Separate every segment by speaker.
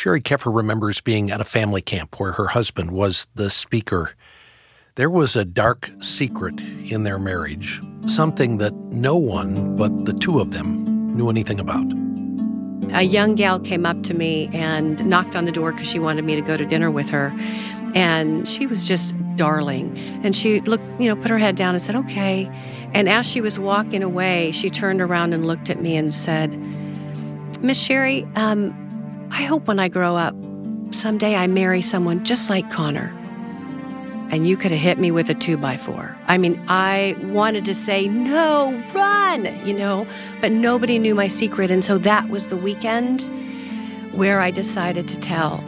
Speaker 1: Sherry Keffer remembers being at a family camp where her husband was the speaker. There was a dark secret in their marriage, something that no one but the two of them knew anything about.
Speaker 2: A young gal came up to me and knocked on the door because she wanted me to go to dinner with her. And she was just darling. And she looked, put her head down and said, okay. And as she was walking away, she turned around and looked at me and said, Miss Sherry, I hope when I grow up, someday I marry someone just like Connor. And you could have hit me with a 2x4. I mean, I wanted to say, no, run, but nobody knew my secret. And so that was the weekend where I decided to tell.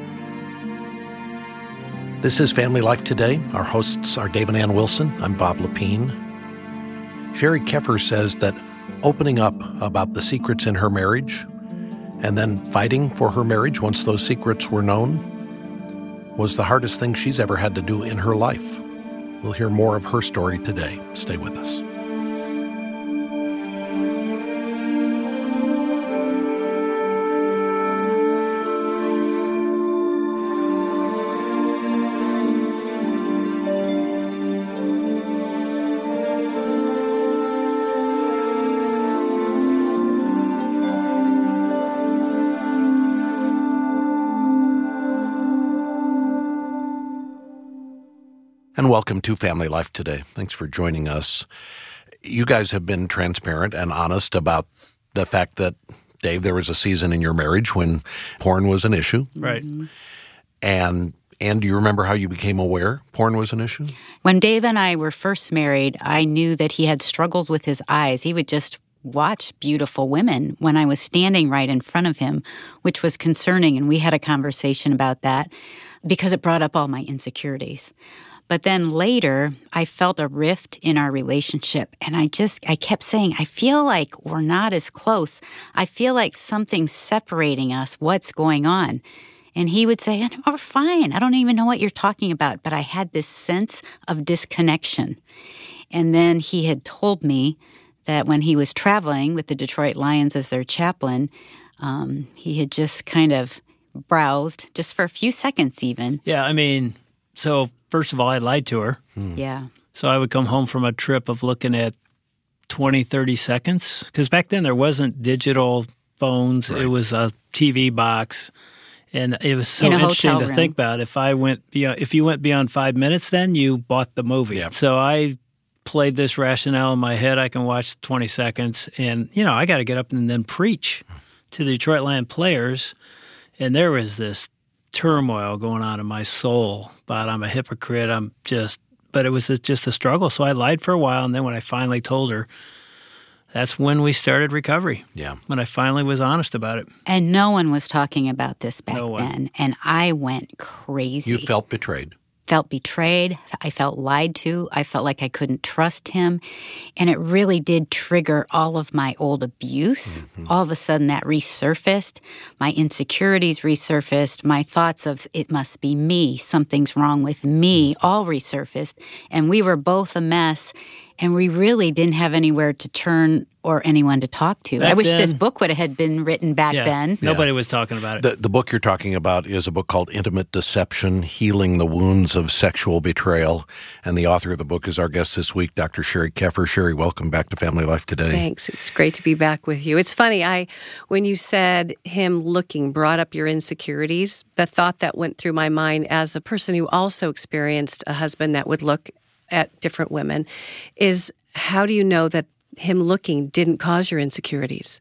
Speaker 1: This is Family Life Today. Our hosts are Dave and Ann Wilson. I'm Bob Lepine. Sherry Keffer says that opening up about the secrets in her marriage and then fighting for her marriage once those secrets were known was the hardest thing she's ever had to do in her life. We'll hear more of her story today. Stay with us. And welcome to Family Life Today. Thanks for joining us. You guys have been transparent and honest about the fact that, Dave, there was a season in your marriage when porn was an issue.
Speaker 3: Right.
Speaker 1: And do you remember how you became aware porn was an issue?
Speaker 4: When Dave and I were first married, I knew that he had struggles with his eyes. He would just watch beautiful women when I was standing right in front of him, which was concerning. And we had a conversation about that because it brought up all my insecurities. But then later, I felt a rift in our relationship, and I kept saying, I feel like we're not as close. I feel like something's separating us. What's going on? And he would say, we're fine. I don't even know what you're talking about. But I had this sense of disconnection. And then he had told me that when he was traveling with the Detroit Lions as their chaplain, he had just kind of browsed, just for a few seconds even.
Speaker 3: Yeah, so first of all, I lied to her.
Speaker 4: Yeah.
Speaker 3: So I would come home from a trip of looking at 20, 30 seconds. Because back then there wasn't digital phones. Right. It was a TV box. And it was so interesting to think about. If you went beyond 5 minutes, then you bought the movie. Yep. So I played this rationale in my head. I can watch 20 seconds. And, I got to get up and then preach to the Detroit Lion players. And there was this turmoil going on in my soul about I'm a hypocrite. But it was just a struggle. So I lied for a while. And then when I finally told her, that's when we started recovery. Yeah. When I finally was honest about it.
Speaker 4: And no one was talking about this back then. And I went crazy.
Speaker 1: You felt betrayed.
Speaker 4: Felt betrayed. I felt lied to. I felt like I couldn't trust him. And it really did trigger all of my old abuse. Mm-hmm. All of a sudden that resurfaced. My insecurities resurfaced. My thoughts of it must be me. Something's wrong with me all resurfaced. And we were both a mess. And we really didn't have anywhere to turn or anyone to talk to. I wish this book would have been written back then.
Speaker 3: Nobody was talking about
Speaker 1: it. The book you're talking about is a book called Intimate Deception, Healing the Wounds of Sexual Betrayal. And the author of the book is our guest this week, Dr. Sherry Keffer. Sherry, welcome back to Family Life Today.
Speaker 2: Thanks. It's great to be back with you. It's funny, when you said him looking brought up your insecurities, the thought that went through my mind as a person who also experienced a husband that would look at different women is, how do you know that him looking didn't cause your insecurities?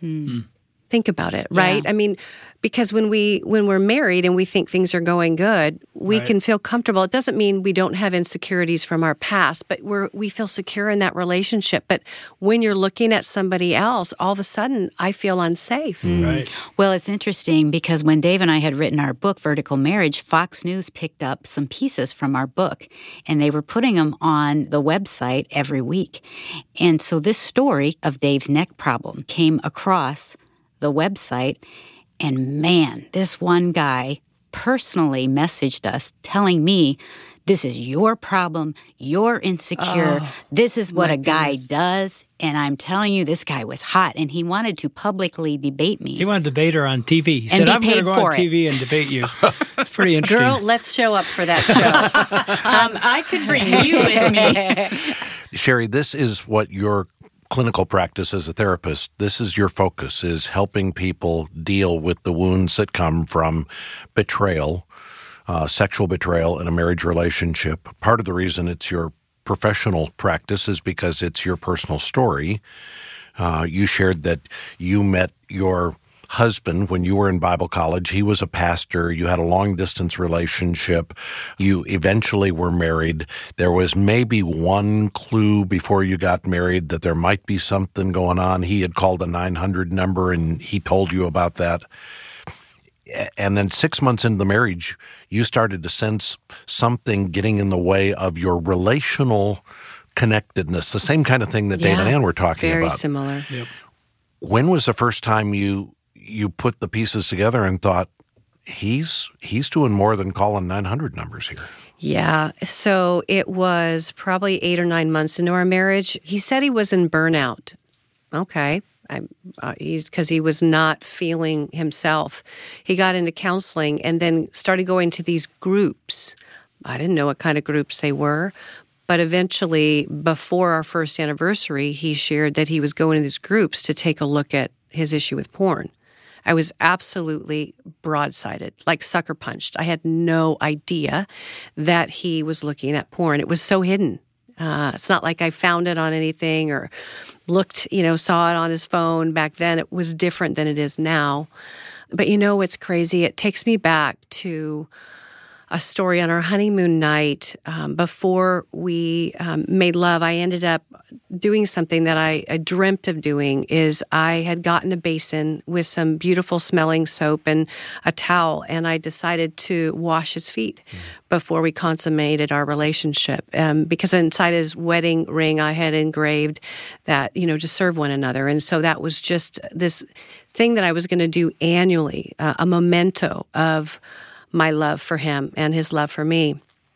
Speaker 2: Think about it, right?
Speaker 4: Yeah.
Speaker 2: Because when we're married and we think things are going good, we can feel comfortable. It doesn't mean we don't have insecurities from our past, but we feel secure in that relationship. But when you're looking at somebody else, all of a sudden, I feel unsafe.
Speaker 3: Right.
Speaker 4: Well, it's interesting because when Dave and I had written our book, Vertical Marriage, Fox News picked up some pieces from our book, and they were putting them on the website every week. And so this story of Dave's neck problem came across the website. And man, this one guy personally messaged us telling me this is your problem. You're insecure. This is what a guy does. And I'm telling you, this guy was hot, and he wanted to publicly debate me.
Speaker 3: He wanted to debate her on TV. He said, I'm going to go on TV and debate you. It's pretty interesting.
Speaker 2: Girl, let's show up for that show.
Speaker 4: I could bring you with me.
Speaker 1: Sherry, this is what your clinical practice as a therapist, this is your focus, is helping people deal with the wounds that come from betrayal, sexual betrayal in a marriage relationship. Part of the reason it's your professional practice is because it's your personal story. You shared that you met your husband when you were in Bible college. He was a pastor. You had a long-distance relationship. You eventually were married. There was maybe one clue before you got married that there might be something going on. He had called a 900 number, and he told you about that. And then 6 months into the marriage, you started to sense something getting in the way of your relational connectedness, the same kind of thing that Dave and Ann were talking
Speaker 2: very
Speaker 1: about.
Speaker 2: Very similar. Yep.
Speaker 1: When was the first time you put the pieces together and thought, he's doing more than calling 900 numbers here?
Speaker 2: Yeah. So it was probably 8 or 9 months into our marriage. He said he was in burnout. Okay. Because he was not feeling himself. He got into counseling and then started going to these groups. I didn't know what kind of groups they were. But eventually, before our first anniversary, he shared that he was going to these groups to take a look at his issue with porn. I was absolutely broadsided, like sucker punched. I had no idea that he was looking at porn. It was so hidden. It's not like I found it on anything or looked, saw it on his phone. Back then, it was different than it is now. But it's crazy. It takes me back to a story on our honeymoon night. Before we made love, I ended up doing something that I dreamt of doing. Is I had gotten a basin with some beautiful smelling soap and a towel, and I decided to wash his feet before we consummated our relationship. Because inside his wedding ring, I had engraved that, to serve one another. And so that was just this thing that I was going to do annually, a memento of my love for him and his love for me.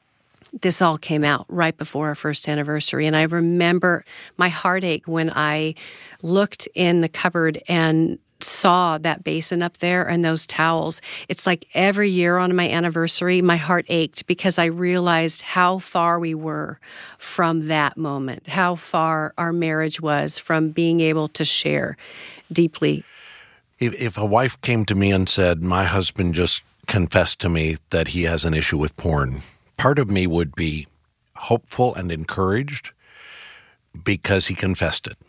Speaker 2: This all came out right before our first anniversary. And I remember my heartache when I looked in the cupboard and saw that basin up there and those towels. It's like every year on my anniversary, my heart ached because I realized how far we were from that moment, how far our marriage was from being able to share deeply.
Speaker 1: If a wife came to me and said, my husband just confessed to me that he has an issue with porn, part of me would be hopeful and encouraged because he confessed it.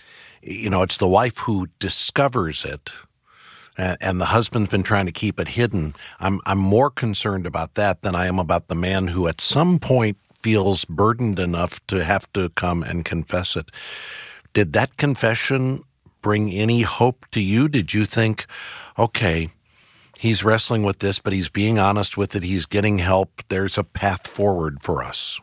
Speaker 1: It's the wife who discovers it, and the husband's been trying to keep it hidden. I'm more concerned about that than I am about the man who at some point feels burdened enough to have to come and confess it. Did that confession bring any hope to you? Did you think, okay, he's wrestling with this, but he's being honest with it. He's getting help. There's a path forward for us.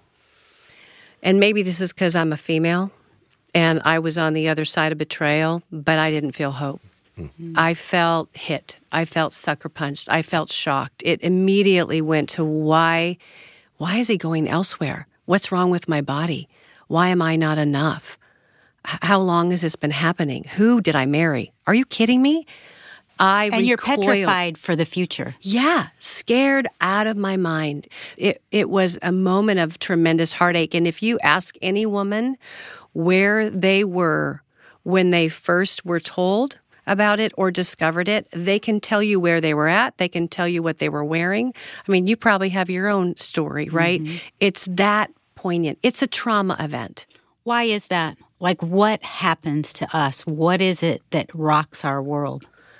Speaker 2: And maybe this is because I'm a female and I was on the other side of betrayal, but I didn't feel hope. Mm-hmm. I felt hit. I felt sucker punched. I felt shocked. It immediately went to why is he going elsewhere? What's wrong with my body? Why am I not enough? How long has this been happening? Who did I marry? Are you kidding me? And
Speaker 4: you're petrified for the future.
Speaker 2: Yeah, scared out of my mind. It was a moment of tremendous heartache. And if you ask any woman where they were when they first were told about it or discovered it, they can tell you where they were at. They can tell you what they were wearing. I mean, you probably have your own story, right? Mm-hmm. It's that poignant. It's a trauma event.
Speaker 4: Why is that? Like, what happens to us? What is it that rocks our world?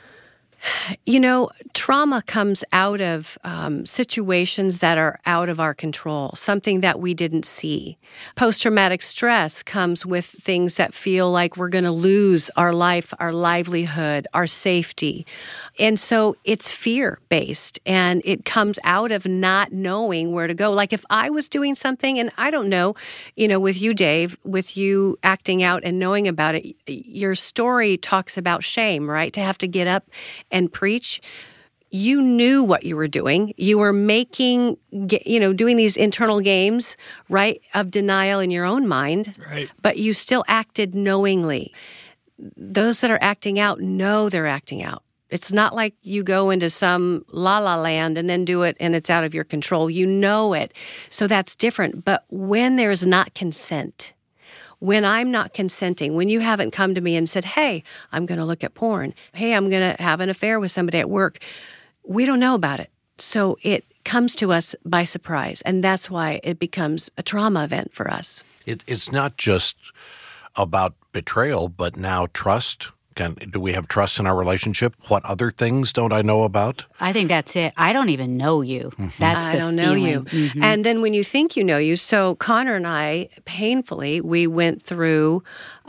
Speaker 2: Trauma comes out of situations that are out of our control, something that we didn't see. Post-traumatic stress comes with things that feel like we're going to lose our life, our livelihood, our safety. And so it's fear-based, and it comes out of not knowing where to go. Like if I was doing something, and I don't know, with you, Dave, with you acting out and knowing about it, your story talks about shame, right? To have to get up and preach. you knew what you were doing. You were making, doing these internal games, right, of denial in your own mind.
Speaker 3: Right.
Speaker 2: But you still acted knowingly. Those that are acting out know they're acting out. It's not like you go into some la-la land and then do it and it's out of your control. You know it. So that's different. But when there's not consent, when I'm not consenting, when you haven't come to me and said, hey, I'm going to look at porn. Hey, I'm going to have an affair with somebody at work. We don't know about it. So it comes to us by surprise. And that's why it becomes a trauma event for us.
Speaker 1: It's not just about betrayal, but now trust. Do we have trust in our relationship? What other things don't I know about?
Speaker 4: I think that's it. I don't even know you. Mm-hmm. That's the
Speaker 2: I don't know you.
Speaker 4: Mm-hmm.
Speaker 2: And then when you think you know you, so Connor and I, painfully, we went through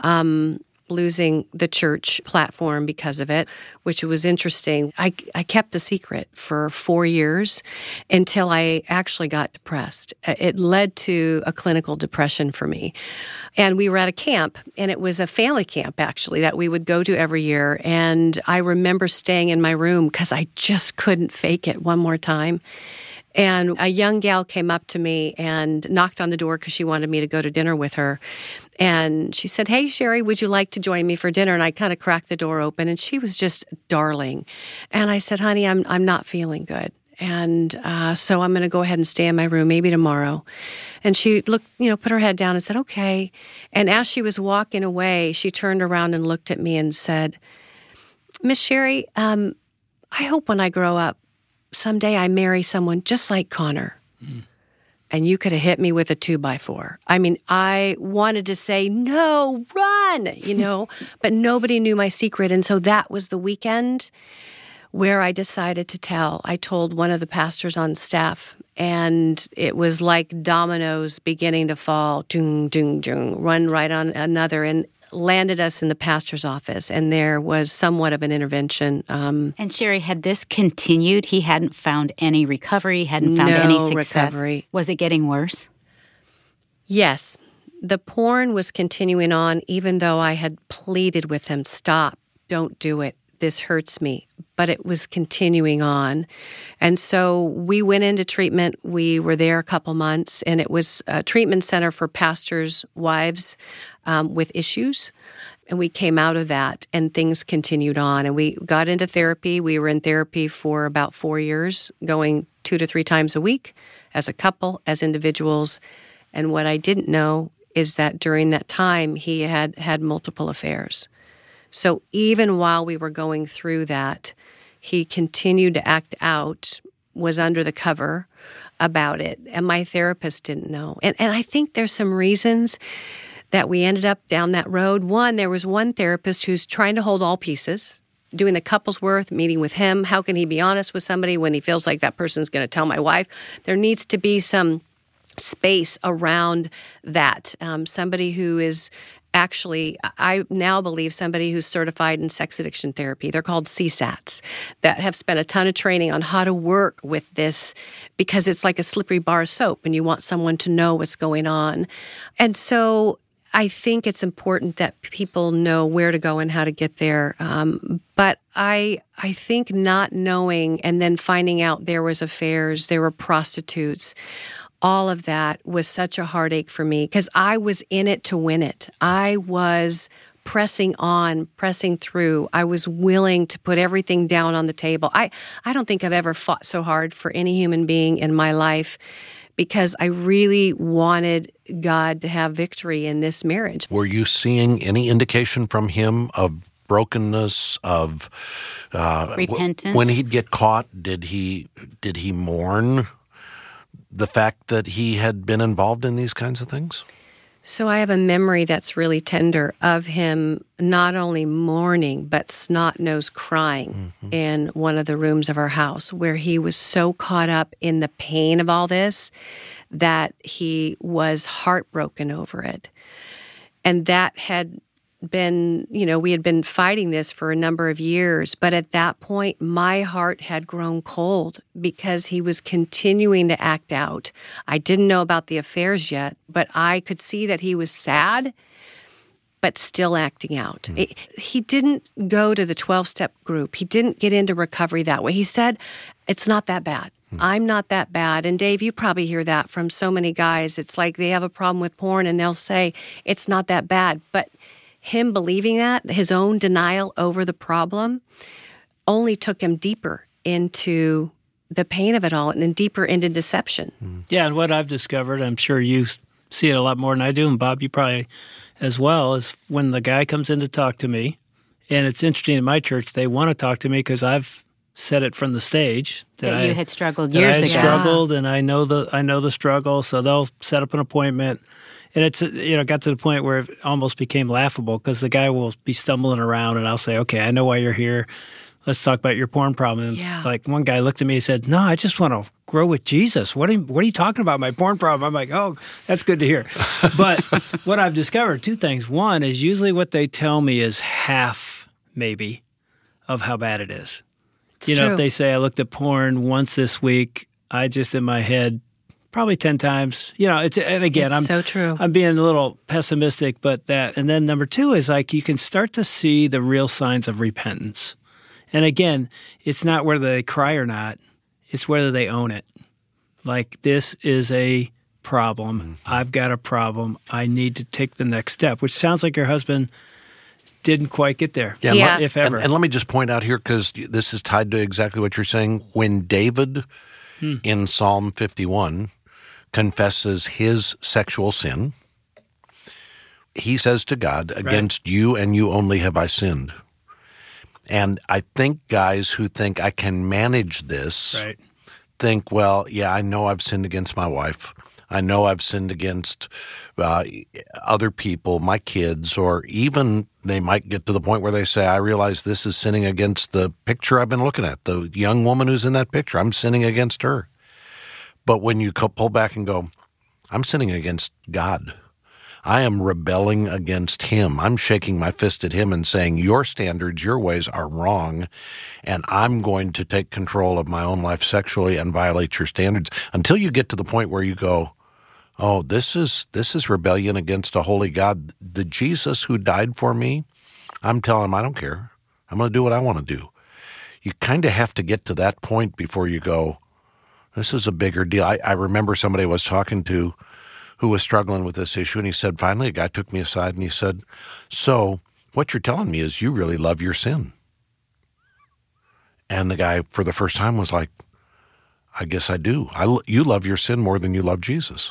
Speaker 2: losing the church platform because of it, which was interesting. I kept the secret for 4 years until I actually got depressed. It led to a clinical depression for me. And we were at a camp, and it was a family camp, actually, that we would go to every year. And I remember staying in my room because I just couldn't fake it one more time. And a young gal came up to me and knocked on the door because she wanted me to go to dinner with her. And she said, hey, Sherry, would you like to join me for dinner? And I kind of cracked the door open, and she was just darling. And I said, honey, I'm not feeling good. And so I'm going to go ahead and stay in my room, maybe tomorrow. And she looked, put her head down and said, okay. And as she was walking away, she turned around and looked at me and said, Miss Sherry, I hope when I grow up, someday I marry someone just like Connor. Mm. And you could have hit me with a 2x4. I mean, I wanted to say, no, run, but nobody knew my secret. And so that was the weekend where I decided to tell. I told one of the pastors on staff, and it was like dominoes beginning to fall, dung, dung, dung, run right on another, and landed us in the pastor's office, and there was somewhat of an intervention.
Speaker 4: And Sherry, had this continued, he hadn't found any recovery, hadn't found any success.
Speaker 2: Recovery.
Speaker 4: Was it getting worse?
Speaker 2: Yes. The porn was continuing on, even though I had pleaded with him, stop, don't do it. This hurts me. But it was continuing on. And so we went into treatment. We were there a couple months, and it was a treatment center for pastors' wives with issues. And we came out of that, and things continued on. And we got into therapy. We were in therapy for about 4 years, going 2 to 3 times a week as a couple, as individuals. And what I didn't know is that during that time, he had had multiple affairs. So even while we were going through that, he continued to act out, was under the cover about it, and my therapist didn't know. And I think there's some reasons that we ended up down that road. One, there was one therapist who's trying to hold all pieces, doing the couple's worth, meeting with him. How can he be honest with somebody when he feels like that person's going to tell my wife? There needs to be some space around that. Somebody who is actually, I now believe, somebody who's certified in sex addiction therapy. They're called CSATs, that have spent a ton of training on how to work with this, because it's like a slippery bar of soap and you want someone to know what's going on. And so I think it's important that people know where to go and how to get there. But I think not knowing and then finding out there was affairs, there were prostitutes, all of that was such a heartache for me because I was in it to win it. I was pressing on, pressing through. I was willing to put everything down on the table. I don't think I've ever fought so hard for any human being in my life because I really wanted God to have victory in this marriage.
Speaker 1: Were you seeing any indication from him of brokenness, of
Speaker 4: repentance?
Speaker 1: When he'd get caught, did he mourn the fact that he had been involved in these kinds of things?
Speaker 2: So I have a memory that's really tender of him not only mourning, but snot-nosed crying in one of the rooms of our house, where he was so caught up in the pain of all this that he was heartbroken over it. And that had been, we had been fighting this for a number of years, but at that point, my heart had grown cold because he was continuing to act out. I didn't know about the affairs yet, but I could see that he was sad but still acting out. He didn't go to the 12-step group. He didn't get into recovery that way. He said, it's not that bad. I'm not that bad. And Dave, you probably hear that from so many guys. It's like they have a problem with porn and they'll say, it's not that bad. But him believing that, his own denial over the problem, only took him deeper into the pain of it all and then deeper into deception.
Speaker 3: Yeah, and what I've discovered, I'm sure you see it a lot more than I do, and Bob, you probably as well, is when the guy comes in to talk to me, and it's interesting in my church, they want to talk to me because I've said it from the stage
Speaker 4: that you had struggled years ago.
Speaker 3: I struggled, and I know the struggle, so they'll set up an appointment. And it's, got to the point where it almost became laughable because the guy will be stumbling around, and I'll say, okay, I know why you're here. Let's talk about your porn problem. And like one guy looked at me and said, no, I just want to grow with Jesus. What are you talking about, my porn problem? I'm like, oh, that's good to hear. But what I've discovered, two things. One is usually what they tell me is half, maybe, of how bad it is.
Speaker 2: It's true.
Speaker 3: If they say I looked at porn once this week, I just in my head probably 10 times. And again,
Speaker 2: it's so true.
Speaker 3: I'm being a little pessimistic, but that. And then number two is like you can start to see the real signs of repentance. And again, it's not whether they cry or not. It's whether they own it. Like, this is a problem. Mm-hmm. I've got a problem. I need to take the next step, which sounds like your husband didn't quite get there, if ever.
Speaker 1: And let me just point out here, because this is tied to exactly what you're saying. When David in Psalm 51 confesses his sexual sin, he says to God, against you and you only have I sinned. And I think guys who think I can manage this think, well, yeah, I know I've sinned against my wife. I know I've sinned against other people, my kids, or even they might get to the point where they say, I realize this is sinning against the picture I've been looking at, the young woman who's in that picture. I'm sinning against her. But when you pull back and go, I'm sinning against God. I am rebelling against him. I'm shaking my fist at him and saying, your standards, your ways are wrong, and I'm going to take control of my own life sexually and violate your standards. Until you get to the point where you go, oh, this is rebellion against a holy God. The Jesus who died for me, I'm telling him I don't care. I'm going to do what I want to do. You kind of have to get to that point before you go, this is a bigger deal. I remember somebody I was talking to who was struggling with this issue, and he said, finally, a guy took me aside and he said, so what you're telling me is you really love your sin. And the guy, for the first time, was like, I guess I do. You love your sin more than you love Jesus.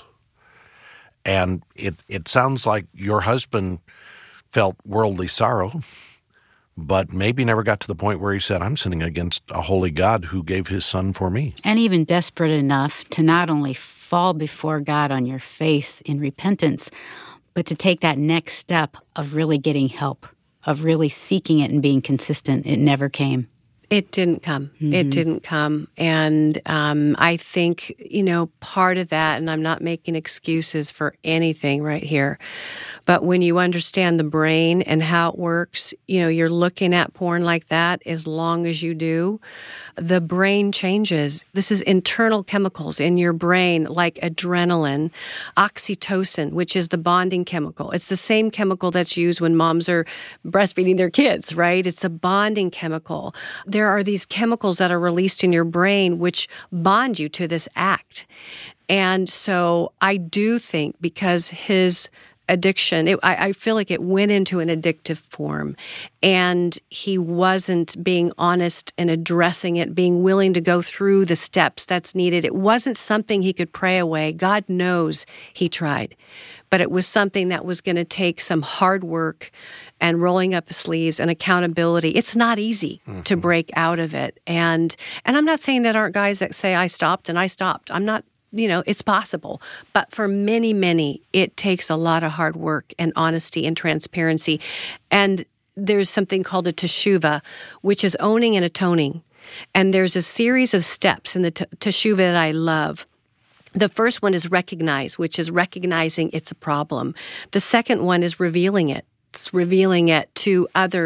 Speaker 1: And it sounds like your husband felt worldly sorrow, but maybe never got to the point where he said, I'm sinning against a holy God who gave his son for me.
Speaker 4: And even desperate enough to not only fall before God on your face in repentance, but to take that next step of really getting help, of really seeking it and being consistent. It never came.
Speaker 2: It didn't come. Mm-hmm. It didn't come. And I think, part of that, and I'm not making excuses for anything right here, but when you understand the brain and how it works, you're looking at porn like that as long as you do, the brain changes. This is internal chemicals in your brain like adrenaline, oxytocin, which is the bonding chemical. It's the same chemical that's used when moms are breastfeeding their kids, right? It's a bonding chemical. There are these chemicals that are released in your brain which bond you to this act. And so I do think because his addiction, I feel like it went into an addictive form, and he wasn't being honest and addressing it, being willing to go through the steps that's needed. It wasn't something he could pray away. God knows he tried, but it was something that was going to take some hard work and rolling up the sleeves and accountability. It's not easy to break out of it. And I'm not saying that aren't guys that say, I stopped and I stopped. I'm not, it's possible. But for many, many, it takes a lot of hard work and honesty and transparency. And there's something called a teshuvah, which is owning and atoning. And there's a series of steps in the teshuvah that I love. The first one is recognize, which is recognizing it's a problem. The second one is revealing it. It's revealing it to others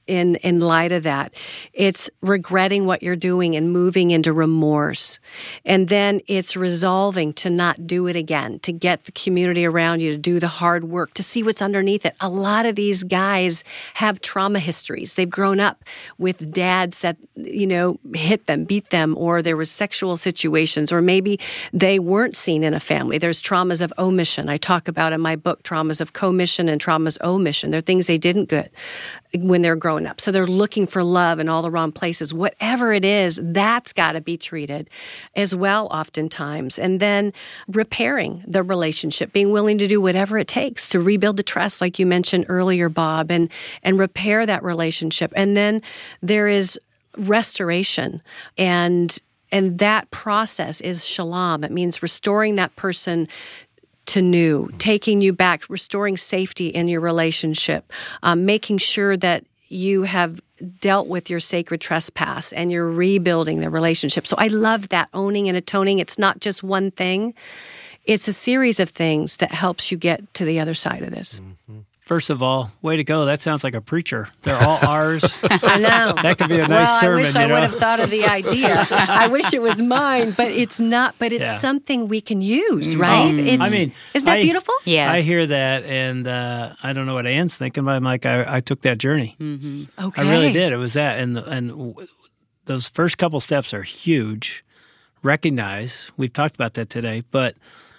Speaker 2: in light of that. It's regretting what you're doing and moving into remorse. And then it's resolving to not do it again, to get the community around you to do the hard work, to see what's underneath it. A lot of these guys have trauma histories. They've grown up with dads that, hit them, beat them, or there was sexual situations, or maybe they weren't seen in a family. There's traumas of omission. I talk about in my book traumas of commission and traumas omission. They're things they didn't get when they're growing up. So they're looking for love in all the wrong places. Whatever it is, that's got to be treated as well oftentimes. And then repairing the relationship, being willing to do whatever it takes to rebuild the trust, like you mentioned earlier, Bob, and repair that relationship. And then there is restoration, and that process is shalom. It means restoring that person to new, taking you back, restoring safety in your relationship, making sure that you have dealt with your sacred trespass and you're rebuilding the relationship. So I love that, owning and atoning. It's not just one thing. It's a series of things that helps you get to the other side of this.
Speaker 3: Mm-hmm. First of all, way to go. That sounds like a preacher. They're all ours.
Speaker 2: I know.
Speaker 3: That could be a nice sermon.
Speaker 2: I wish I would have thought of the idea. I wish it was mine, but it's not. But it's something we can use, right? Isn't that beautiful?
Speaker 4: Yes.
Speaker 3: I hear that, and I don't know what Ann's thinking, but I'm like, I took that journey.
Speaker 2: Mm-hmm. Okay.
Speaker 3: I really did. It was that. And those first couple steps are huge. Recognize, we've talked about that today, but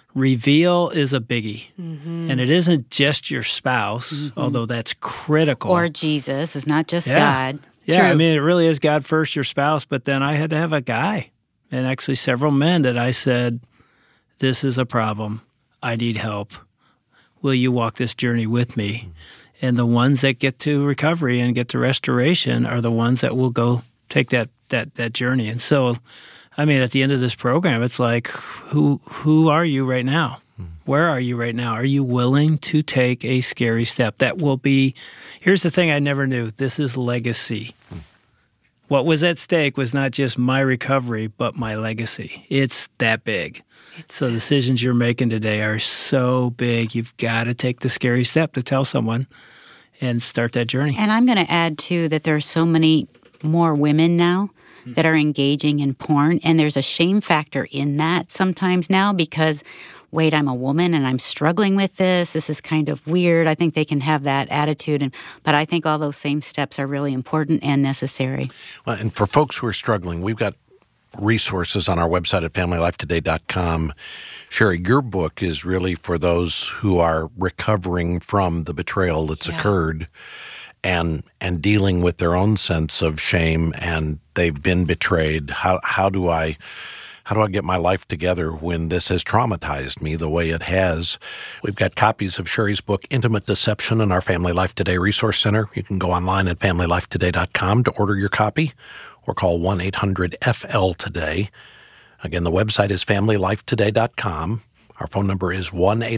Speaker 3: reveal is a biggie. Mm-hmm. And it isn't just your spouse, although that's critical.
Speaker 4: Or Jesus. It's not just God.
Speaker 3: Yeah,
Speaker 2: True.
Speaker 3: I mean, it really is God first, your spouse. But then I had to have a guy, and actually several men that I said, this is a problem. I need help. Will you walk this journey with me? And the ones that get to recovery and get to restoration are the ones that will go take that journey. And so, I mean, at the end of this program, it's like, who are you right now? Where are you right now? Are you willing to take a scary step? That will be, here's the thing I never knew. This is legacy. What was at stake was not just my recovery, but my legacy. It's that big. So decisions you're making today are so big. You've got to take the scary step to tell someone and start that journey.
Speaker 4: And I'm going to add, too, that there are so many more women now that are engaging in porn, and there's a shame factor in that sometimes now because, wait, I'm a woman and I'm struggling with this. This is kind of weird. I think they can have that attitude, but I think all those same steps are really important and necessary.
Speaker 1: Well, and for folks who are struggling, we've got resources on our website at FamilyLifeToday.com. Sherry, your book is really for those who are recovering from the betrayal that's occurred and dealing with their own sense of shame, and they've been betrayed. How do I get my life together when this has traumatized me the way it has? We've got copies of Sherry's book, Intimate Deception, in our Family Life Today Resource Center. You can go online at FamilyLifeToday.com to order your copy or call 1-800-FL-TODAY. Again, the website is FamilyLifeToday.com. Our phone number is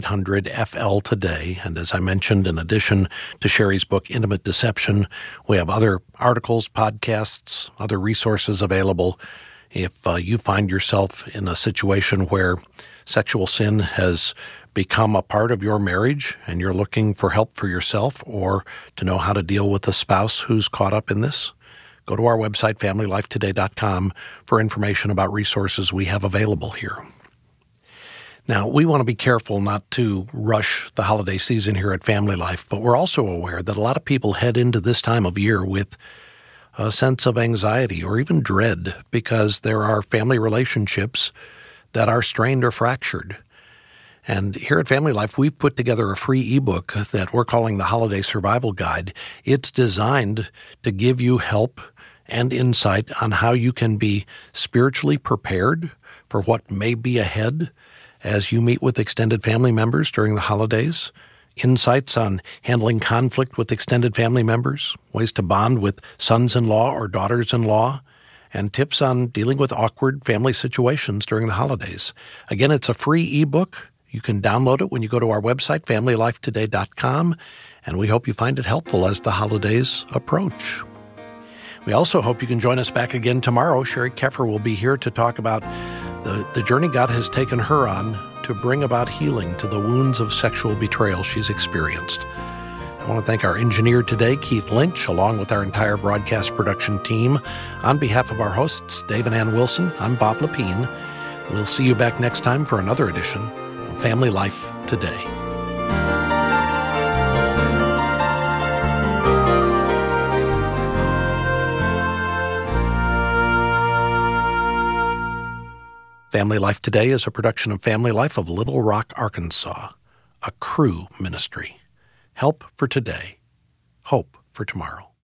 Speaker 1: 1-800-FL-TODAY. And as I mentioned, in addition to Sherry's book, Intimate Deception, we have other articles, podcasts, other resources available. If you find yourself in a situation where sexual sin has become a part of your marriage and you're looking for help for yourself or to know how to deal with a spouse who's caught up in this, go to our website, FamilyLifeToday.com, for information about resources we have available here. Now, we want to be careful not to rush the holiday season here at Family Life, but we're also aware that a lot of people head into this time of year with a sense of anxiety or even dread because there are family relationships that are strained or fractured. And here at Family Life, we've put together a free ebook that we're calling the Holiday Survival Guide. It's designed to give you help and insight on how you can be spiritually prepared for what may be ahead as you meet with extended family members during the holidays, insights on handling conflict with extended family members, ways to bond with sons-in-law or daughters-in-law, and tips on dealing with awkward family situations during the holidays. Again, it's a free ebook. You can download it when you go to our website, FamilyLifeToday.com, and we hope you find it helpful as the holidays approach. We also hope you can join us back again tomorrow. Sherry Keffer will be here to talk about the journey God has taken her on to bring about healing to the wounds of sexual betrayal she's experienced. I want to thank our engineer today, Keith Lynch, along with our entire broadcast production team. On behalf of our hosts, Dave and Ann Wilson, I'm Bob Lepine. We'll see you back next time for another edition of Family Life Today. Family Life Today is a production of Family Life of Little Rock, Arkansas, a Cru ministry. Help for today, hope for tomorrow.